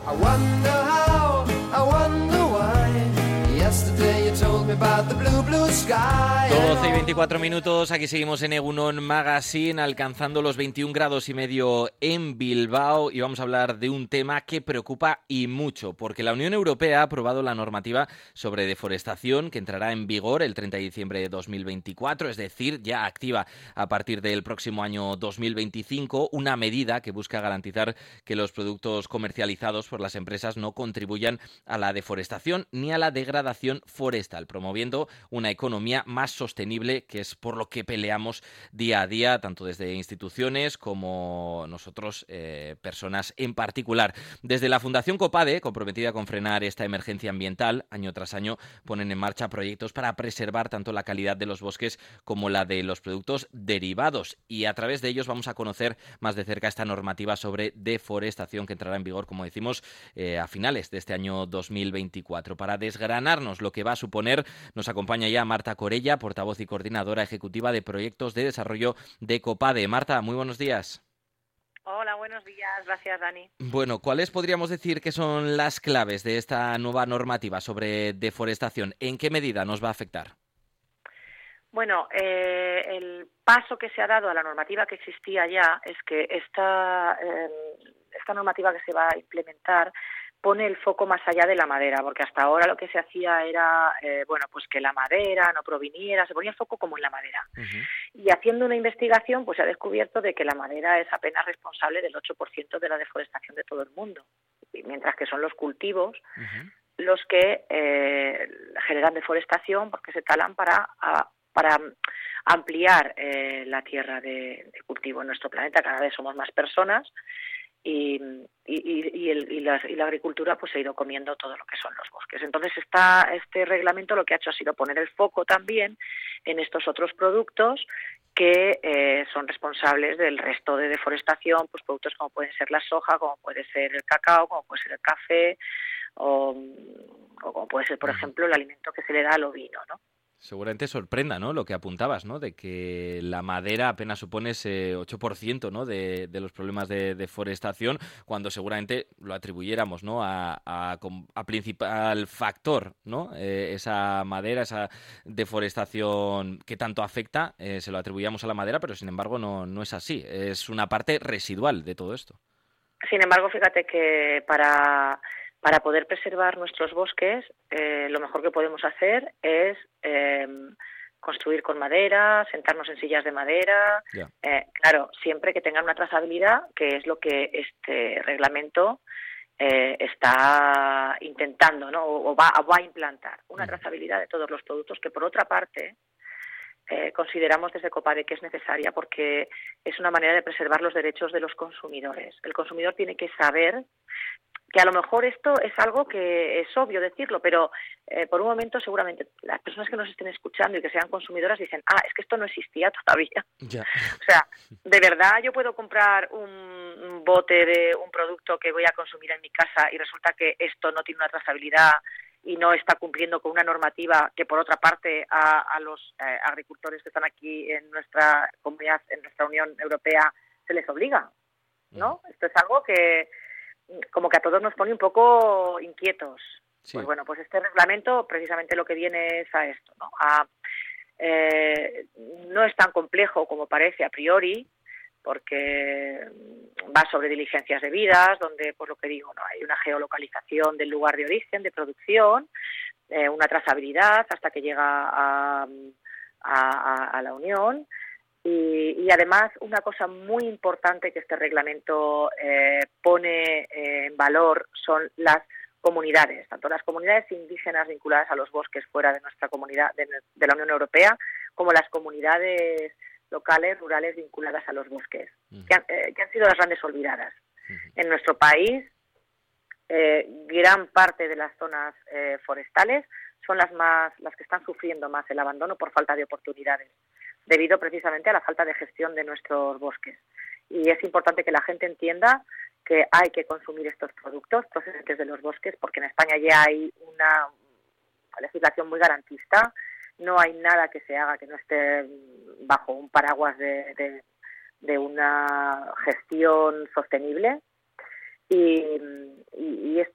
I wonder how, I wonder why. Yesterday you told me about the blue, blue sky. 12 y 24 minutos, aquí seguimos en Egunon Magazine, alcanzando los 21 grados y medio en Bilbao, y vamos a hablar de un tema que preocupa y mucho, porque la Unión Europea ha aprobado la normativa sobre deforestación que entrará en vigor el 30 de diciembre de 2024, es decir, ya activa a partir del próximo año 2025, una medida que busca garantizar que los productos comercializados por las empresas no contribuyan a la deforestación ni a la degradación forestal, promoviendo una economía más sostenible, que es por lo que peleamos día a día, tanto desde instituciones como nosotros, personas en particular. Desde la Fundación Copade, comprometida con frenar esta emergencia ambiental, año tras año ponen en marcha proyectos para preservar tanto la calidad de los bosques como la de los productos derivados, y a través de ellos vamos a conocer más de cerca esta normativa sobre deforestación que entrará en vigor, como decimos, a finales de este año 2024. Para desgranarnos lo que va a suponer, nos acompaña ya Marta Corella, portavoz y coordinadora ejecutiva de proyectos de desarrollo de Copade. Marta, muy buenos días. Hola, buenos días. Gracias, Dani. Bueno, ¿cuáles podríamos decir que son las claves de esta nueva normativa sobre deforestación? ¿En qué medida nos va a afectar? Bueno, el paso que se ha dado a la normativa que existía ya es que esta normativa que se va a implementar pone el foco más allá de la madera, porque hasta ahora lo que se hacía era, pues que la madera no proviniera, se ponía el foco como en la madera. Uh-huh. Y haciendo una investigación, pues se ha descubierto de que la madera es apenas responsable del 8% de la deforestación de todo el mundo, mientras que son los cultivos uh-huh. los que generan deforestación, porque se talan para ampliar la tierra de cultivo en nuestro planeta. Cada vez somos más personas y la agricultura pues se ha ido comiendo todo lo que son los bosques. Entonces este reglamento lo que ha hecho ha sido poner el foco también en estos otros productos que son responsables del resto de deforestación, pues productos como pueden ser la soja, como puede ser el cacao, como puede ser el café o como puede ser, por ejemplo, el alimento que se le da al ovino, ¿no? Seguramente sorprenda, ¿no?, lo que apuntabas, ¿no?, de que la madera apenas supone ese 8%, ¿no?, de los problemas de deforestación, cuando seguramente lo atribuyéramos, ¿no?, a principal factor, ¿no?, esa madera, esa deforestación que tanto afecta, se lo atribuíamos a la madera, pero sin embargo no es así, es una parte residual de todo esto. Sin embargo, fíjate que para poder preservar nuestros bosques, lo mejor que podemos hacer es construir con madera, sentarnos en sillas de madera, claro, siempre que tengan una trazabilidad, que es lo que este reglamento está intentando, ¿no?, o va a implantar, una trazabilidad de todos los productos, que por otra parte consideramos desde Copade que es necesaria, porque es una manera de preservar los derechos de los consumidores. El consumidor tiene que saber que a lo mejor esto es algo que es obvio decirlo, pero por un momento seguramente las personas que nos estén escuchando y que sean consumidoras dicen, es que esto no existía todavía. Yeah. O sea, ¿de verdad yo puedo comprar un bote de un producto que voy a consumir en mi casa y resulta que esto no tiene una trazabilidad y no está cumpliendo con una normativa que, por otra parte, a los agricultores que están aquí en nuestra comunidad, en nuestra Unión Europea, se les obliga, ¿no? Esto es algo que como que a todos nos pone un poco inquietos. Sí. Pues bueno, pues este reglamento precisamente lo que viene es a esto, ¿no? No es tan complejo como parece a priori, porque va sobre diligencias debidas, donde, pues lo que digo, ¿no?, hay una geolocalización del lugar de origen, de producción, una trazabilidad hasta que llega a la Unión. Y además, una cosa muy importante que este reglamento pone en valor son las comunidades, tanto las comunidades indígenas vinculadas a los bosques fuera de nuestra comunidad, de la Unión Europea, como las comunidades locales, rurales, vinculadas a los bosques, que han sido las grandes olvidadas. En nuestro país, gran parte de las zonas forestales son las que están sufriendo más el abandono por falta de oportunidades, debido precisamente a la falta de gestión de nuestros bosques. Y es importante que la gente entienda que hay que consumir estos productos procedentes de los bosques, porque en España ya hay una legislación muy garantista, no hay nada que se haga que no esté bajo un paraguas de una gestión sostenible, y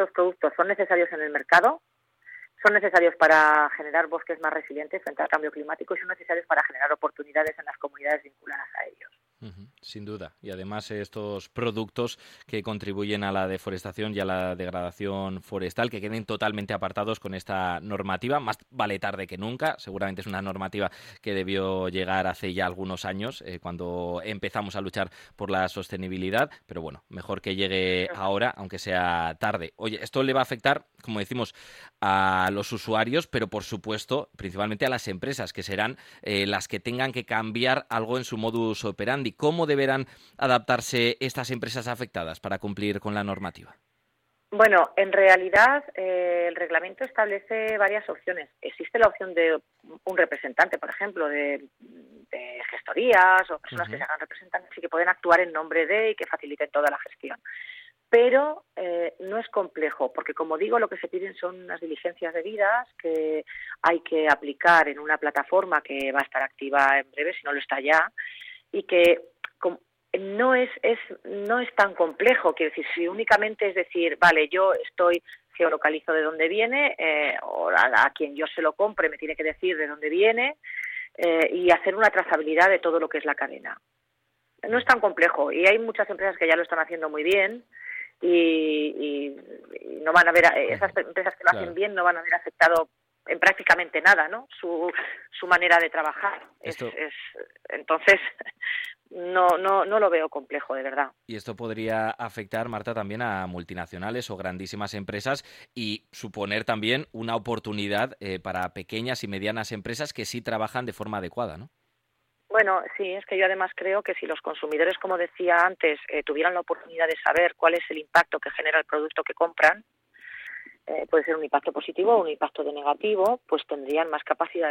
estos productos son necesarios en el mercado, son necesarios para generar bosques más resilientes frente al cambio climático y son necesarios para generar oportunidades en las comunidades vinculadas a ellos. Sin duda. Y además estos productos que contribuyen a la deforestación y a la degradación forestal, que queden totalmente apartados con esta normativa. Más vale tarde que nunca. Seguramente es una normativa que debió llegar hace ya algunos años, cuando empezamos a luchar por la sostenibilidad. Pero bueno, mejor que llegue ahora, aunque sea tarde. Oye, esto le va a afectar, como decimos, a los usuarios, pero por supuesto, principalmente a las empresas, que serán las que tengan que cambiar algo en su modus operandi. ¿Cómo deberán adaptarse estas empresas afectadas para cumplir con la normativa? Bueno, en realidad el reglamento establece varias opciones. Existe la opción de un representante, por ejemplo, de gestorías o personas que se hagan representantes y que pueden actuar en nombre de y que faciliten toda la gestión. Pero no es complejo, porque como digo, lo que se piden son unas diligencias debidas que hay que aplicar en una plataforma que va a estar activa en breve, si no lo está ya, y que no es tan complejo. Quiero decir, si únicamente es decir, vale, yo geolocalizo de dónde viene, o a quien yo se lo compre me tiene que decir de dónde viene, y hacer una trazabilidad de todo lo que es la cadena. No es tan complejo, y hay muchas empresas que ya lo están haciendo muy bien, y no van a ver, esas empresas que lo hacen bien no van a ver afectado en prácticamente nada, ¿no? Su manera de trabajar. Entonces no lo veo complejo, de verdad. Y esto podría afectar, Marta, también a multinacionales o grandísimas empresas y suponer también una oportunidad para pequeñas y medianas empresas que sí trabajan de forma adecuada, ¿no? Bueno, sí, es que yo además creo que si los consumidores, como decía antes, tuvieran la oportunidad de saber cuál es el impacto que genera el producto que compran, puede ser un impacto positivo o un impacto negativo, pues tendríamos más capacidad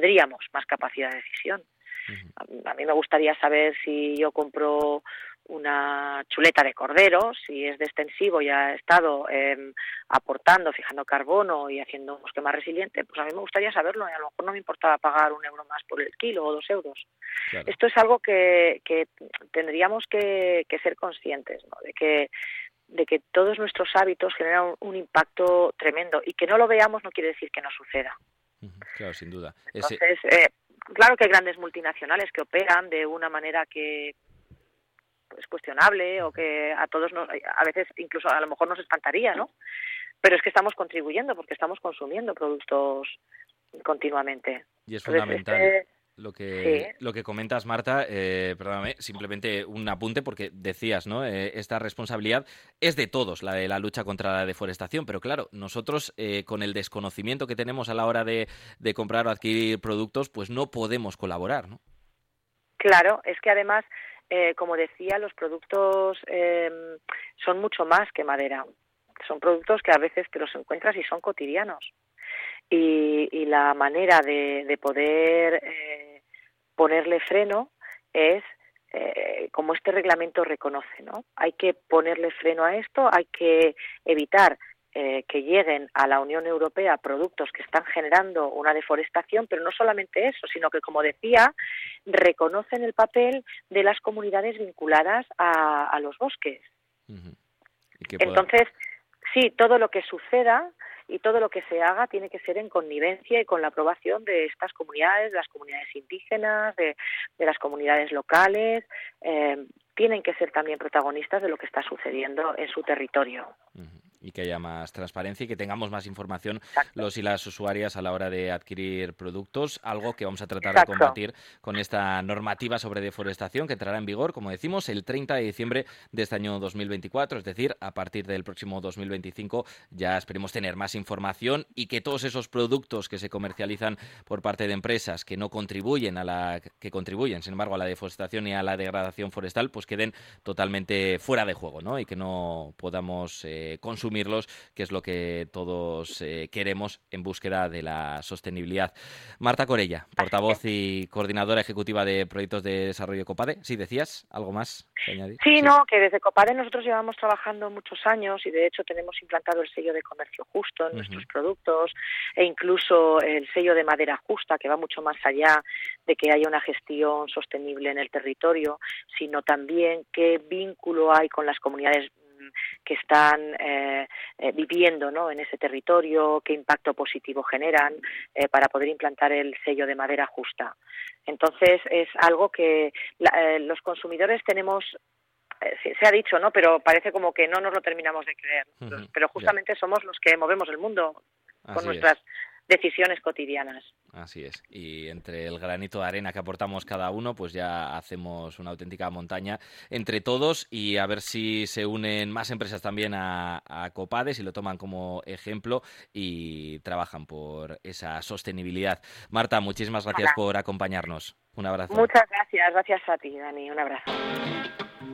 de decisión. A mí me gustaría saber si yo compro una chuleta de cordero, si es de extensivo y ha estado aportando, fijando carbono y haciendo un bosque más resiliente, pues a mí me gustaría saberlo y a lo mejor no me importaba pagar €1 más por el kilo o €2. Claro. Esto es algo que tendríamos que ser conscientes, ¿no? De que todos nuestros hábitos generan un impacto tremendo y que no lo veamos no quiere decir que no suceda. Claro, sin duda. Entonces, claro que hay grandes multinacionales que operan de una manera que es cuestionable o que a todos a veces incluso a lo mejor nos espantaría, ¿no? Pero es que estamos contribuyendo porque estamos consumiendo productos continuamente. Y es fundamental. Lo que comentas, Marta, perdóname, simplemente un apunte porque decías, ¿no? Esta responsabilidad es de todos, la de la lucha contra la deforestación, pero claro, nosotros con el desconocimiento que tenemos a la hora de comprar o adquirir productos, pues no podemos colaborar, ¿no? Claro, es que además, como decía, los productos son mucho más que madera. Son productos que a veces te los encuentras y son cotidianos. Y la manera de poder ponerle freno es como este reglamento reconoce, ¿no? Hay que ponerle freno a esto, hay que evitar que lleguen a la Unión Europea productos que están generando una deforestación, pero no solamente eso, sino que, como decía, reconocen el papel de las comunidades vinculadas a los bosques. Entonces, sí, todo lo que suceda y todo lo que se haga tiene que ser en connivencia y con la aprobación de estas comunidades, de las comunidades indígenas, de las comunidades locales. Tienen que ser también protagonistas de lo que está sucediendo en su territorio. Y que haya más transparencia y que tengamos más información. Exacto. Los y las usuarias a la hora de adquirir productos, algo que vamos a tratar de combatir con esta normativa sobre deforestación que entrará en vigor, como decimos, el 30 de diciembre de este año 2024, es decir, a partir del próximo 2025 ya esperemos tener más información y que todos esos productos que se comercializan por parte de empresas que no contribuyen que contribuyen, sin embargo, a la deforestación y a la degradación forestal, pues queden totalmente fuera de juego, ¿no? Y que no podamos consumirlos, que es lo que todos queremos en búsqueda de la sostenibilidad. Marta Corella, portavoz y coordinadora ejecutiva de proyectos de desarrollo de Ecopade. ¿Sí decías algo más que añadir? Sí, no, que desde Ecopade nosotros llevamos trabajando muchos años y de hecho tenemos implantado el sello de comercio justo en nuestros productos e incluso el sello de madera justa, que va mucho más allá de que haya una gestión sostenible en el territorio, sino también qué vínculo hay con las comunidades que están viviendo, ¿no?, en ese territorio, qué impacto positivo generan, para poder implantar el sello de madera justa. Entonces es algo que los consumidores tenemos. Se ha dicho, ¿no?, pero parece como que no nos lo terminamos de creer. Pero justamente somos los que movemos el mundo con nuestras decisiones cotidianas. Así es. Y entre el granito de arena que aportamos cada uno, pues ya hacemos una auténtica montaña entre todos, y a ver si se unen más empresas también a Copades y lo toman como ejemplo y trabajan por esa sostenibilidad. Marta, muchísimas gracias por acompañarnos. Un abrazo. Muchas gracias. Gracias a ti, Dani. Un abrazo.